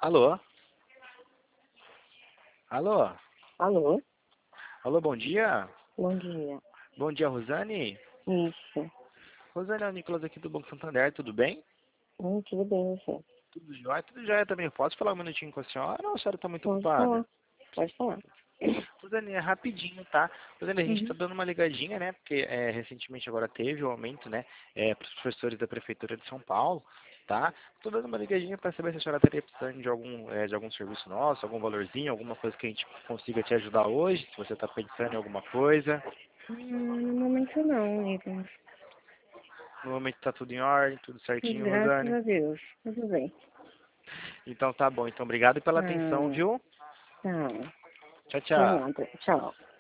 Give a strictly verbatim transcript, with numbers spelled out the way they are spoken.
Alô? Alô? Alô? Alô, bom dia? Bom dia. Bom dia, Rosane? Isso. Rosane, é o Nicolas aqui do Banco Santander, tudo bem? Hum, tudo bem, você? Tudo jóia? Tudo jóia também. Posso falar um minutinho com a senhora ou a senhora está muito Pode ocupada? falar. Pode falar. Rosane, é rapidinho, tá? Rosane, a gente está Uhum. dando uma ligadinha, né? Porque é, recentemente agora teve o aumento, né? É, para os professores da Prefeitura de São Paulo, tá? Estou dando uma ligadinha para saber se a senhora estaria precisando de algum, é, de algum serviço nosso, algum valorzinho, alguma coisa que a gente consiga te ajudar hoje, se você está pensando em alguma coisa. Hum, no momento não, Nicolas. No momento tá tudo em ordem, tudo certinho, Graças Rosane. a Deus. Tudo bem. Então tá bom. Então obrigado pela atenção, Ah, viu? tá. Tchau, De tchau. nada. Tchau.